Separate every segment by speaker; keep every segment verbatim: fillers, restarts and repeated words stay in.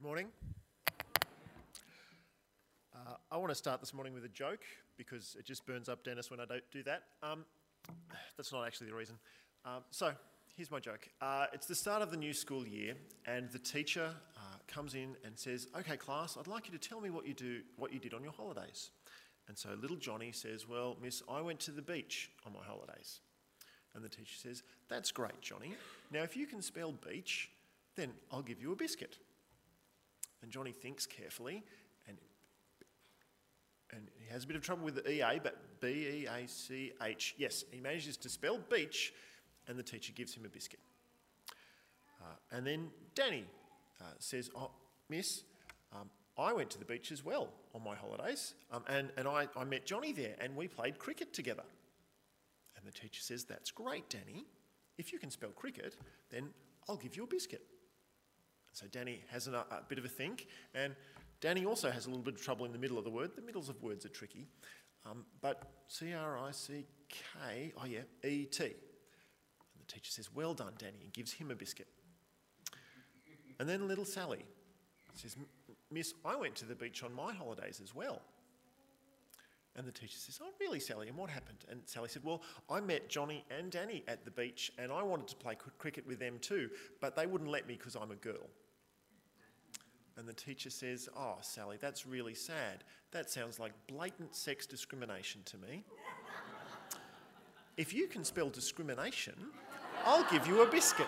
Speaker 1: Good morning. Uh, I want to start this morning with a joke because it just burns up Dennis when I don't do that. Um, that's not actually the reason. Um, so, here's my joke. Uh, it's the start of the new school year and the teacher uh, comes in and says, "Okay, class, I'd like you to tell me what you do, what you did on your holidays." And so little Johnny says, "Well, miss, I went to the beach on my holidays." And the teacher says, "That's great, Johnny. Now, if you can spell beach, then I'll give you a biscuit." And Johnny thinks carefully, and, and he has a bit of trouble with the E A, but B E A C H. Yes, he manages to spell beach, and the teacher gives him a biscuit. Uh, and then Danny uh, says, "Oh, miss, um, I went to the beach as well on my holidays, um, and, and I, I met Johnny there, and we played cricket together." And the teacher says, "That's great, Danny. If you can spell cricket, then I'll give you a biscuit." So Danny has a, a bit of a think, and Danny also has a little bit of trouble in the middle of the word. The middles of words are tricky, um, but C R I C K, oh yeah, E T. And the teacher says, "Well done, Danny," and gives him a biscuit. And then little Sally says, "Miss, I went to the beach on my holidays as well." And the teacher says, "Oh, really, Sally? And what happened?" And Sally said, "Well, I met Johnny and Danny at the beach, and I wanted to play cricket with them too, but they wouldn't let me because I'm a girl." And the teacher says, "Oh, Sally, that's really sad. That sounds like blatant sex discrimination to me. If you can spell discrimination, I'll give you a biscuit."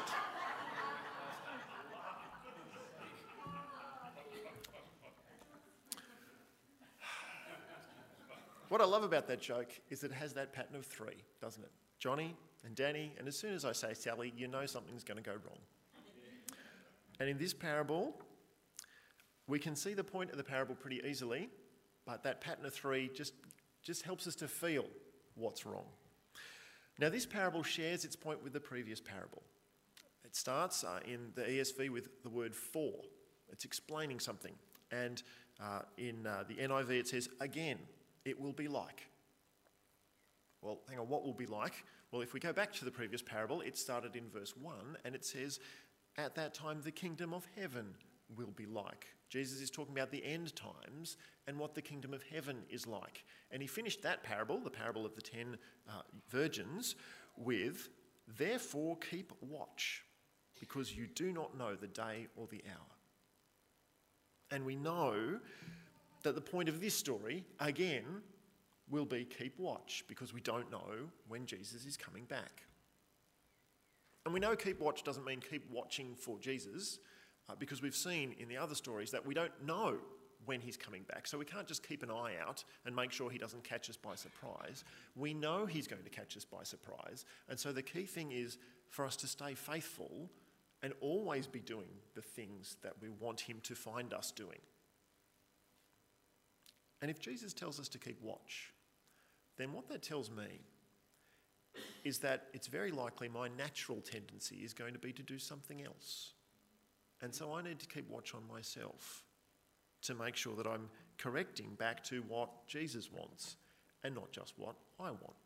Speaker 1: What I love about that joke is it has that pattern of three, doesn't it? Johnny and Danny, and as soon as I say Sally, you know something's going to go wrong. And in this parable, we can see the point of the parable pretty easily, but that pattern of three just, just helps us to feel what's wrong. Now, this parable shares its point with the previous parable. It starts uh, in the E S V with the word "for." It's explaining something. And uh, in uh, the N I V it says, "Again, it will be like." Well, hang on, what will be like? Well, if we go back to the previous parable, it started in verse one, and it says, "At that time the kingdom of heaven will be like." Jesus is talking about the end times and what the kingdom of heaven is like. And he finished that parable, the parable of the ten uh, virgins, with, "Therefore keep watch, because you do not know the day or the hour." And we know that the point of this story, again, will be keep watch, because we don't know when Jesus is coming back. And we know keep watch doesn't mean keep watching for Jesus, uh, because we've seen in the other stories that we don't know when he's coming back. So we can't just keep an eye out and make sure he doesn't catch us by surprise. We know he's going to catch us by surprise. And so the key thing is for us to stay faithful and always be doing the things that we want him to find us doing. And if Jesus tells us to keep watch, then what that tells me is that it's very likely my natural tendency is going to be to do something else. And so I need to keep watch on myself to make sure that I'm correcting back to what Jesus wants and not just what I want.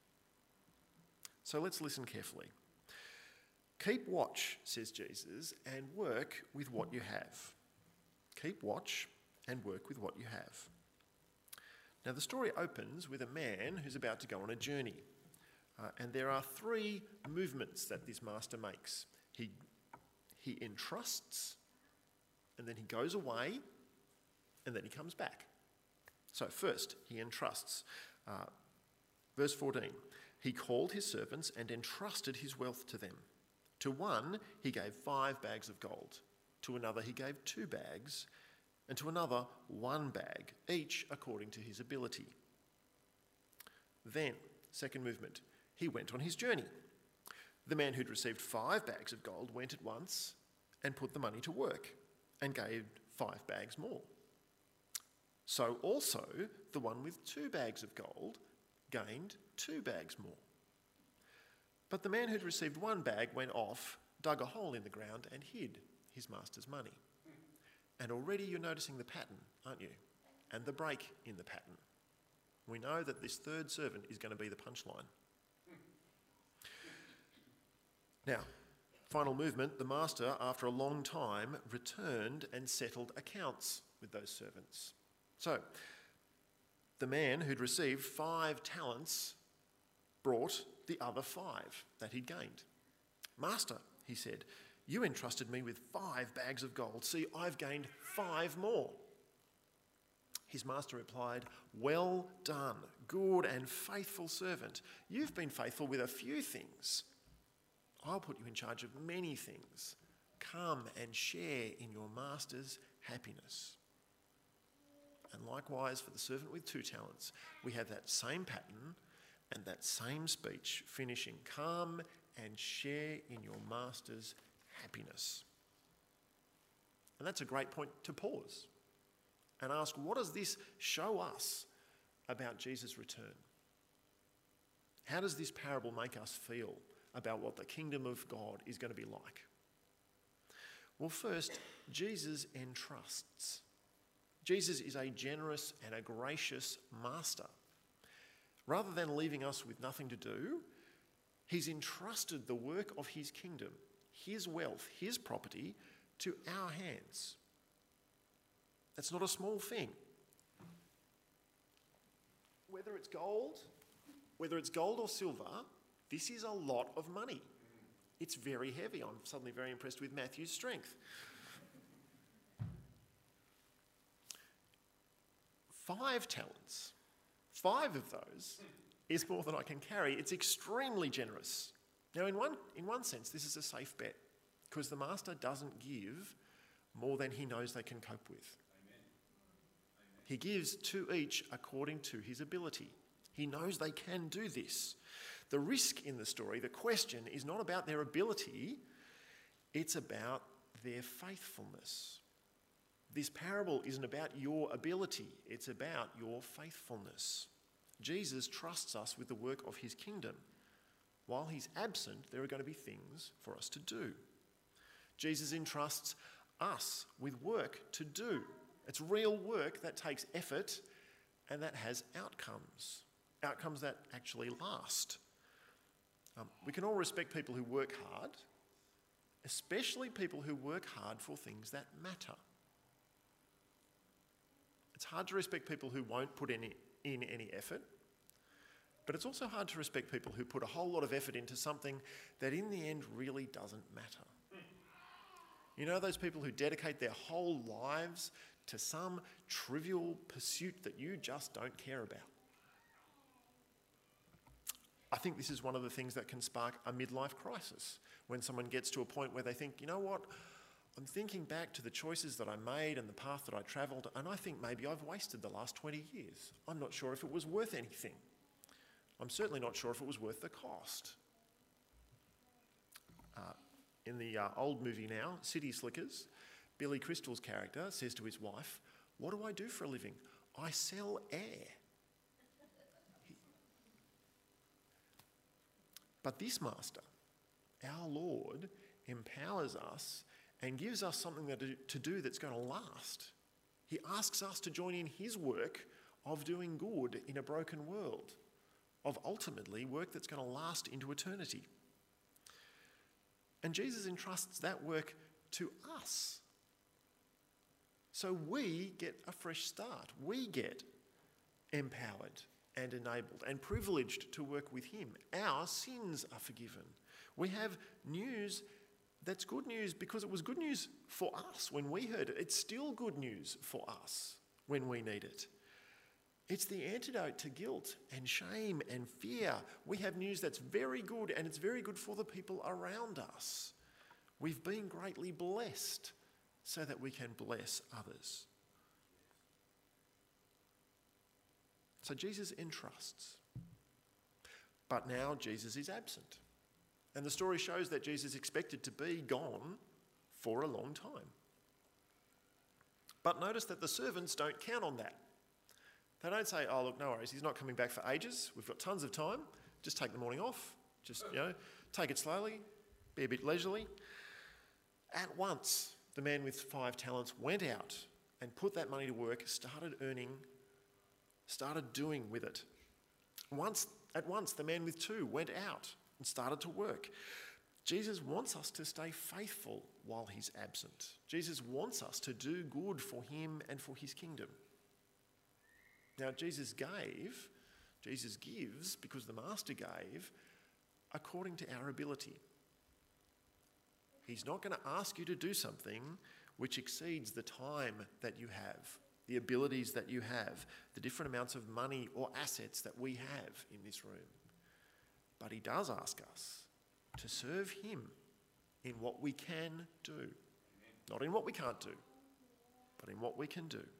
Speaker 1: So let's listen carefully. Keep watch, says Jesus, and work with what you have. Keep watch and work with what you have. Now, the story opens with a man who's about to go on a journey. Uh, and there are three movements that this master makes. He, he entrusts, and then he goes away, and then he comes back. So first, he entrusts. Uh, verse fourteen, "He called his servants and entrusted his wealth to them. To one, he gave five bags of gold. To another, he gave two bags. And to another, one bag, each according to his ability. Then, second movement, he went on his journey. The man who'd received five bags of gold went at once and put the money to work and gave five bags more. So also, the one with two bags of gold gained two bags more. But the man who'd received one bag went off, dug a hole in the ground and hid his master's money." And already you're noticing the pattern, aren't you? And the break in the pattern. We know that this third servant is going to be the punchline. Now, Final movement, the master, after a long time, returned and settled accounts with those servants. So, the man who'd received five talents brought the other five that he'd gained. "Master," he said, "you entrusted me with five bags of gold. See, I've gained five more." His master replied, "Well done, good and faithful servant. You've been faithful with a few things. I'll put you in charge of many things. Come and share in your master's happiness." And likewise for the servant with two talents, we have that same pattern and that same speech finishing, "Come and share in your master's happiness." And that's a great point to pause and ask, what does this show us about Jesus' return? How does this parable make us feel about what the kingdom of God is going to be like? Well, first, Jesus entrusts. Jesus is a generous and a gracious master. Rather than leaving us with nothing to do, he's entrusted the work of his kingdom, his wealth, his property, to our hands. That's not a small thing. Whether it's gold, whether it's gold or silver, this is a lot of money. It's very heavy. I'm suddenly very impressed with Matthew's strength. Five talents, five of those is more than I can carry. It's extremely generous. Now, in one, in one sense, this is a safe bet because the master doesn't give more than he knows they can cope with. Amen. He gives to each according to his ability. He knows they can do this. The risk in the story, the question, is not about their ability, it's about their faithfulness. This parable isn't about your ability, it's about your faithfulness. Jesus trusts us with the work of his kingdom. While he's absent, there are going to be things for us to do. Jesus entrusts us with work to do. It's real work that takes effort and that has outcomes, outcomes that actually last. Um, we can all respect people who work hard, especially people who work hard for things that matter. It's hard to respect people who won't put any, in any effort, but it's also hard to respect people who put a whole lot of effort into something that in the end really doesn't matter. You know those people who dedicate their whole lives to some trivial pursuit that you just don't care about? I think this is one of the things that can spark a midlife crisis, when someone gets to a point where they think, you know what, I'm thinking back to the choices that I made and the path that I travelled, and I think maybe I've wasted the last twenty years. I'm not sure if it was worth anything. I'm certainly not sure if it was worth the cost. Uh, in the uh, old movie now, City Slickers, Billy Crystal's character says to his wife, "What do I do for a living? I sell air." He... But this master, our Lord, empowers us and gives us something that to do that's going to last. He asks us to join in his work of doing good in a broken world, of ultimately work that's going to last into eternity. And Jesus entrusts that work to us. So we get a fresh start. We get empowered and enabled and privileged to work with him. Our sins are forgiven. We have news that's good news because it was good news for us when we heard it. It's still good news for us when we need it. It's the antidote to guilt and shame and fear. We have news that's very good, and it's very good for the people around us. We've been greatly blessed so that we can bless others. So Jesus entrusts. But now Jesus is absent. And the story shows that Jesus expected to be gone for a long time. But notice that the servants don't count on that. They don't say, "Oh, look, no worries, he's not coming back for ages. We've got tons of time. Just take the morning off. Just, you know, take it slowly, be a bit leisurely." At once, the man with five talents went out and put that money to work, started earning, started doing with it. Once, at once, the man with two went out and started to work. Jesus wants us to stay faithful while he's absent. Jesus wants us to do good for him and for his kingdom. Now, Jesus gave, Jesus gives, because the Master gave, according to our ability. He's not going to ask you to do something which exceeds the time that you have, the abilities that you have, the different amounts of money or assets that we have in this room. But he does ask us to serve him in what we can do. Amen. Not in what we can't do, but in what we can do.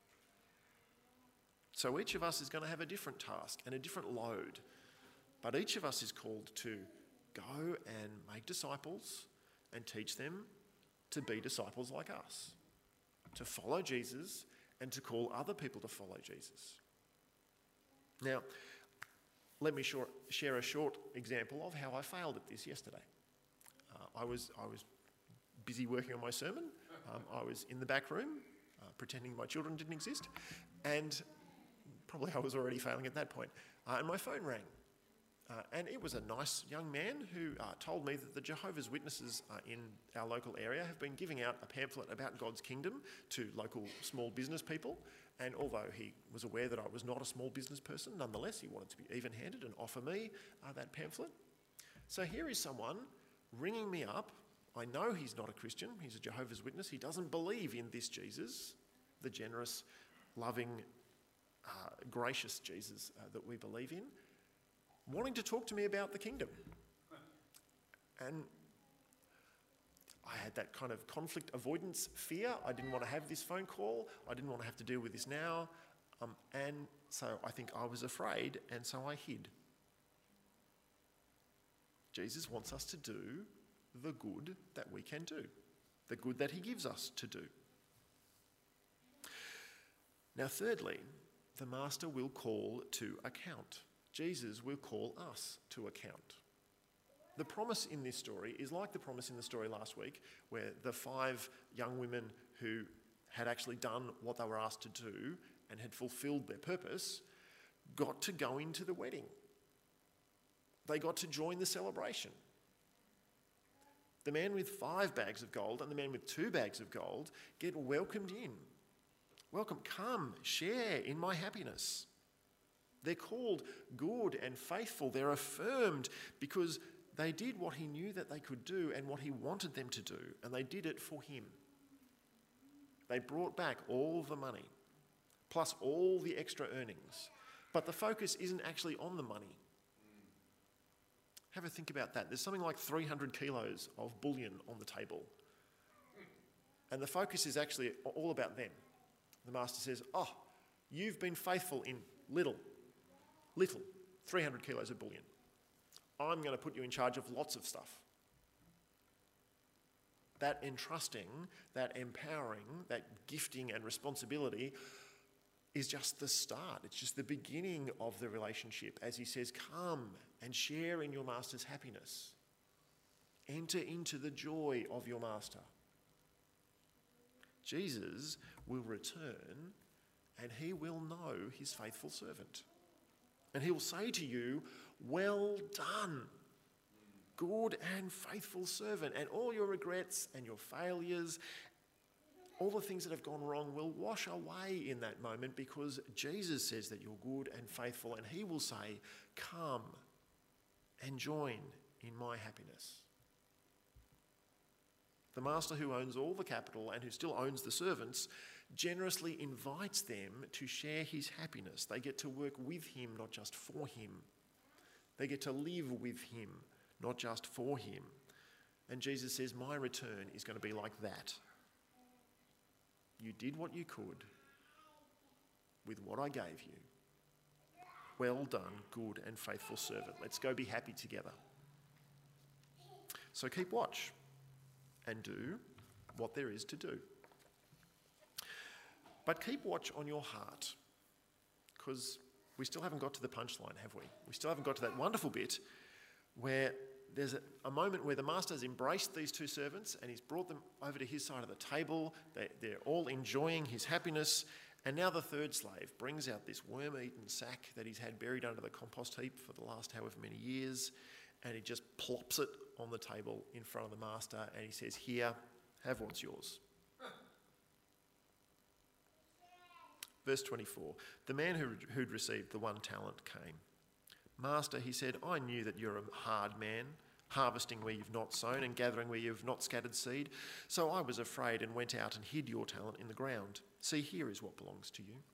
Speaker 1: So each of us is going to have a different task and a different load, but each of us is called to go and make disciples and teach them to be disciples like us, to follow Jesus and to call other people to follow Jesus. Now, let me short, share a short example of how I failed at this yesterday. Uh, I was I was busy working on my sermon. Um, I was in the back room, uh, pretending my children didn't exist, and probably I was already failing at that point. Uh, and my phone rang. Uh, and it was a nice young man who uh, told me that the Jehovah's Witnesses uh, in our local area have been giving out a pamphlet about God's kingdom to local small business people. And although he was aware that I was not a small business person, nonetheless he wanted to be even-handed and offer me uh, that pamphlet. So here is someone ringing me up. I know he's not a Christian. He's a Jehovah's Witness. He doesn't believe in this Jesus, the generous, loving, uh, gracious Jesus uh, that we believe in, wanting to talk to me about the kingdom. And I had that kind of conflict avoidance fear. I didn't want to have this phone call. I didn't want to have to deal with this now. Um, and so I think I was afraid, and so I hid. Jesus wants us to do the good that we can do, the good that he gives us to do. Now, thirdly, the Master will call to account. Jesus will call us to account. The promise in this story is like the promise in the story last week, where the five young women who had actually done what they were asked to do and had fulfilled their purpose got to go into the wedding. They got to join the celebration. The man with five bags of gold and the man with two bags of gold get welcomed in. Welcome, come, share in my happiness. They're called good and faithful. They're affirmed because they did what he knew that they could do and what he wanted them to do, and they did it for him. They brought back all the money, plus all the extra earnings. But the focus isn't actually on the money. Have a think about that. There's something like three hundred kilos of bullion on the table. And the focus is actually all about them. The Master says, oh, you've been faithful in little, little, three hundred kilos of bullion. I'm going to put you in charge of lots of stuff. That entrusting, that empowering, that gifting and responsibility is just the start. It's just the beginning of the relationship as he says, come and share in your master's happiness. Enter into the joy of your master. Jesus will return and he will know his faithful servant. And he will say to you, well done, good and faithful servant. And all your regrets and your failures, all the things that have gone wrong will wash away in that moment because Jesus says that you're good and faithful, and he will say, come and join in my happiness. The master who owns all the capital and who still owns the servants generously invites them to share his happiness. They get to work with him, not just for him. They get to live with him, not just for him. And Jesus says, my return is going to be like that. You did what you could with what I gave you. Well done, good and faithful servant. Let's go be happy together. So keep watch and do what there is to do. But keep watch on your heart, because we still haven't got to the punchline, have we? We still haven't got to that wonderful bit where there's a, a moment where the master has embraced these two servants and he's brought them over to his side of the table. They, they're all enjoying his happiness. And now the third slave brings out this worm-eaten sack that he's had buried under the compost heap for the last however many years. and he just plops it on the table in front of the master and he says, "Here, have what's yours." Verse twenty-four, the man who, who'd received the one talent came. "Master," he said, "I knew that you're a hard man, harvesting where you've not sown and gathering where you've not scattered seed. So I was afraid and went out and hid your talent in the ground. See, here is what belongs to you."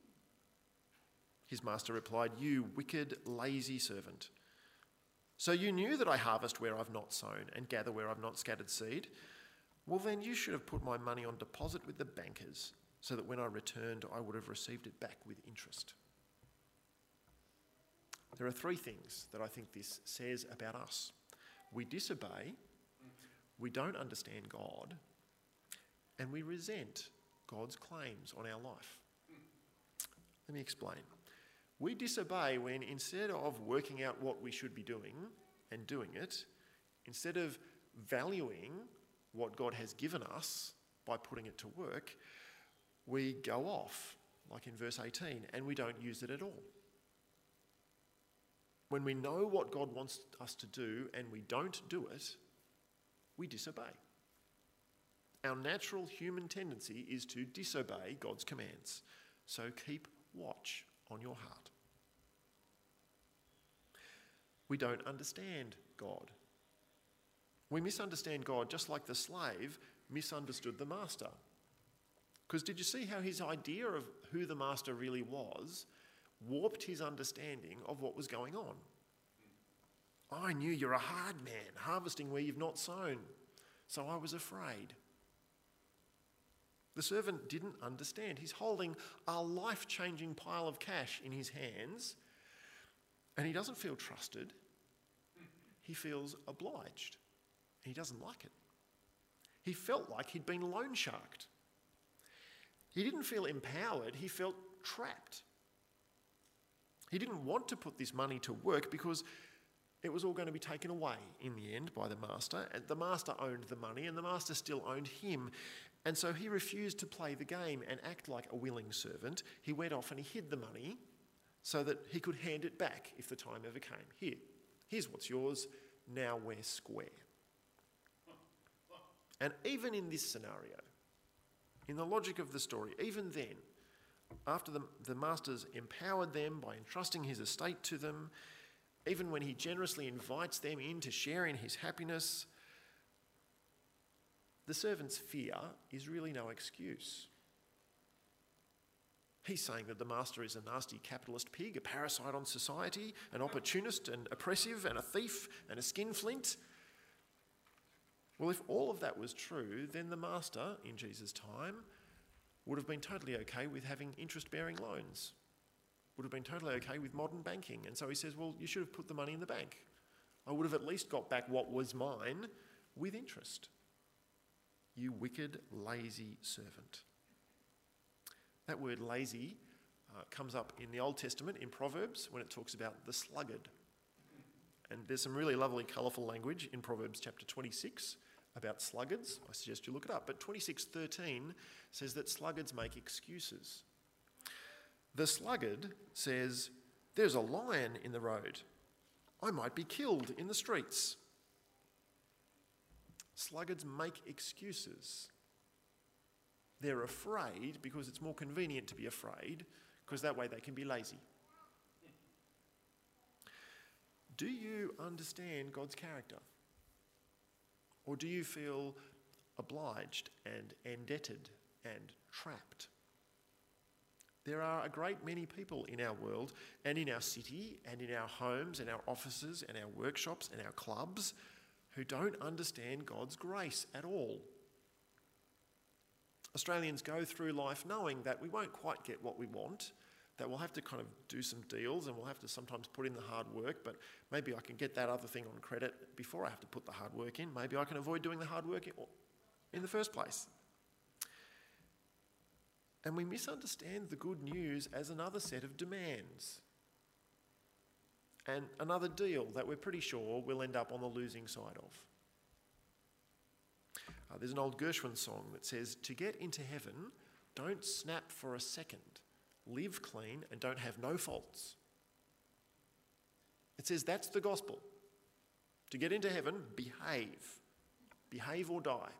Speaker 1: His master replied, "You wicked, lazy servant. So you knew that I harvest where I've not sown and gather where I've not scattered seed? Well, then you should have put my money on deposit with the bankers, so that when I returned, I would have received it back with interest." There are three things that I think this says about us. We disobey, we don't understand God, and we resent God's claims on our life. Let me explain. We disobey when, instead of working out what we should be doing and doing it, instead of valuing what God has given us by putting it to work, we go off, like in verse eighteen, and we don't use it at all. When we know what God wants us to do and we don't do it, we disobey. Our natural human tendency is to disobey God's commands. So keep watch on your heart. We don't understand God. We misunderstand God just like the slave misunderstood the master. Because did you see how his idea of who the master really was warped his understanding of what was going on? "I knew you're a hard man, harvesting where you've not sown, so I was afraid." The servant didn't understand. He's holding a life-changing pile of cash in his hands, and he doesn't feel trusted. He feels obliged, and he doesn't like it. He felt like he'd been loan sharked. He didn't feel empowered, he felt trapped. He didn't want to put this money to work because it was all going to be taken away in the end by the master. And the master owned the money and the master still owned him. And so he refused to play the game and act like a willing servant. He went off and he hid the money so that he could hand it back if the time ever came. Here, here's what's yours, now we're square. And even in this scenario, in the logic of the story, even then, after the, the master's empowered them by entrusting his estate to them, even when he generously invites them in to share in his happiness, the servant's fear is really no excuse. He's saying that the master is a nasty capitalist pig, a parasite on society, an opportunist and oppressive and a thief and a skinflint. Well, if all of that was true, then the master in Jesus' time would have been totally okay with having interest-bearing loans, would have been totally okay with modern banking. And so he says, well, you should have put the money in the bank. I would have at least got back what was mine with interest. You wicked, lazy servant. That word lazy uh, comes up in the Old Testament in Proverbs when it talks about the sluggard. And there's some really lovely, colourful language in Proverbs chapter twenty-six about sluggards. I suggest you look it up. But twenty-six thirteen says that sluggards make excuses. The sluggard says, there's a lion in the road. I might be killed in the streets. Sluggards make excuses. They're afraid because it's more convenient to be afraid, because that way they can be lazy. Do you understand God's character? Or do you feel obliged and indebted and trapped? There are a great many people in our world and in our city and in our homes and our offices and our workshops and our clubs who don't understand God's grace at all. Australians go through life knowing that we won't quite get what we want, that we'll have to kind of do some deals and we'll have to sometimes put in the hard work, but maybe I can get that other thing on credit before I have to put the hard work in. Maybe I can avoid doing the hard work in the first place. And we misunderstand the good news as another set of demands and another deal that we're pretty sure we'll end up on the losing side of. Uh, there's an old Gershwin song that says, to get into heaven, don't snap for a second. Live clean and don't have no faults. It says that's the gospel. To get into heaven, behave. Behave or die.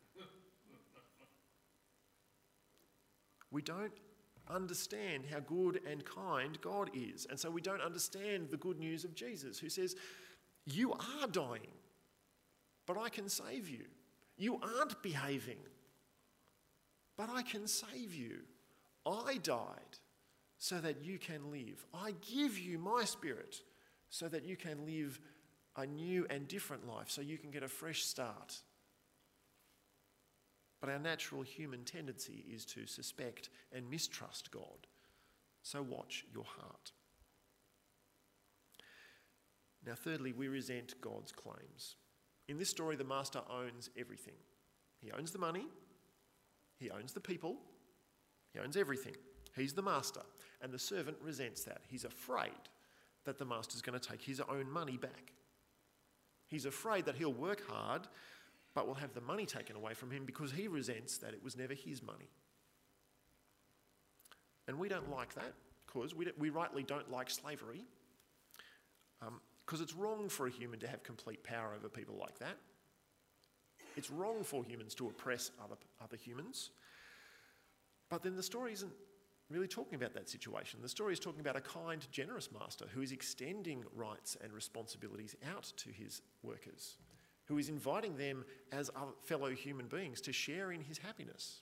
Speaker 1: We don't understand how good and kind God is. And so we don't understand the good news of Jesus, who says, you are dying, but I can save you. You aren't behaving, but I can save you. I died so that you can live. I give you my Spirit so that you can live a new and different life, so you can get a fresh start. But our natural human tendency is to suspect and mistrust God. So watch your heart. Now, thirdly, we resent God's claims. In this story, the master owns everything. He owns the money, he owns the people, he owns everything. He's the master, and the servant resents that. He's afraid that the master's going to take his own money back. He's afraid that he'll work hard, but will have the money taken away from him because he resents that it was never his money. And we don't like that, because we, we rightly don't like slavery, because um, it's wrong for a human to have complete power over people like that. It's wrong for humans to oppress other, other humans. But then the story isn't really talking about that situation. The story is talking about a kind, generous master who is extending rights and responsibilities out to his workers, who is inviting them as other fellow human beings to share in his happiness.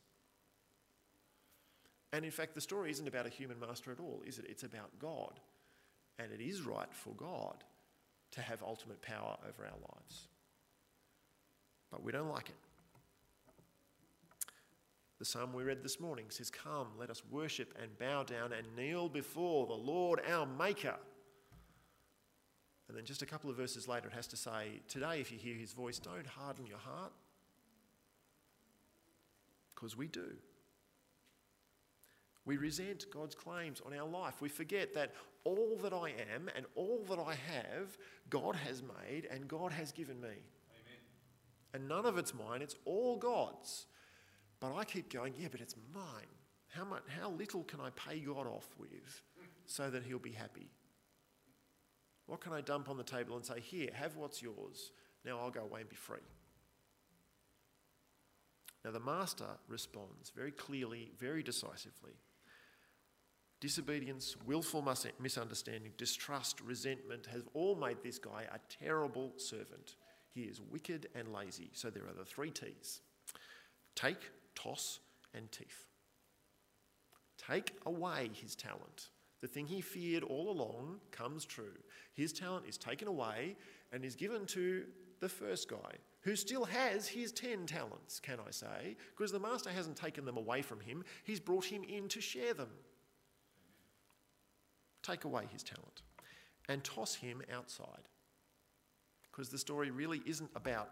Speaker 1: And in fact, the story isn't about a human master at all, is it? It's about God. And it is right for God to have ultimate power over our lives. But we don't like it. The psalm we read this morning says, "Come, let us worship and bow down and kneel before the Lord our Maker." And then just a couple of verses later it has to say, today if you hear his voice, don't harden your heart. Because we do. We resent God's claims on our life. We forget that all that I am and all that I have, God has made and God has given me. Amen. And none of it's mine, it's all God's. But I keep going, yeah, but it's mine. How much, how little can I pay God off with so that he'll be happy? What can I dump on the table and say, here, have what's yours. Now I'll go away and be free. Now the master responds very clearly, very decisively. Disobedience, willful misunderstanding, distrust, resentment have all made this guy a terrible servant. He is wicked and lazy. So there are the three T's. Take, toss, and teeth. Take away his talent. The thing he feared all along comes true. His talent is taken away and is given to the first guy, who still has his ten talents, can I say, because the master hasn't taken them away from him. He's brought him in to share them. Take away his talent and toss him outside, because the story really isn't about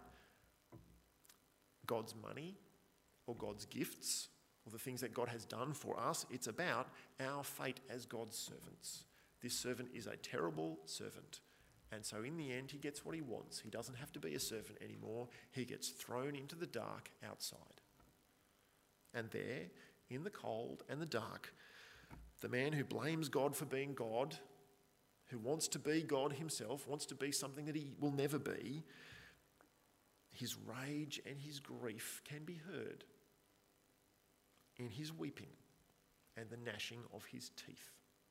Speaker 1: God's money or God's gifts or the things that God has done for us. It's about our fate as God's servants. This servant is a terrible servant. And so in the end, he gets what he wants. He doesn't have to be a servant anymore. He gets thrown into the dark outside. And there, in the cold and the dark, the man who blames God for being God, who wants to be God himself, wants to be something that he will never be, his rage and his grief can be heard in his weeping and the gnashing of his teeth.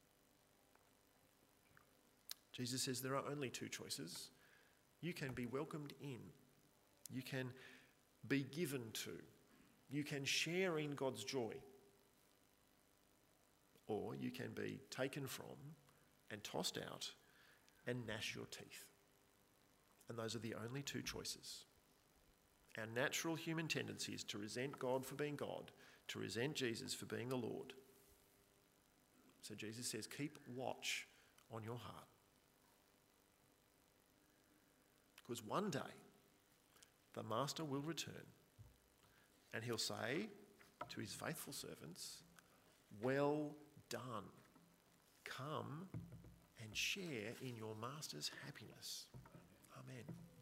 Speaker 1: Jesus says there are only two choices. You can be welcomed in. You can be given to. You can share in God's joy. Or you can be taken from and tossed out and gnash your teeth. And those are the only two choices. Our natural human tendency is to resent God for being God, to resent Jesus for being the Lord. So Jesus says, keep watch on your heart. Because one day, the master will return and he'll say to his faithful servants, well done. Come and share in your master's happiness. Amen.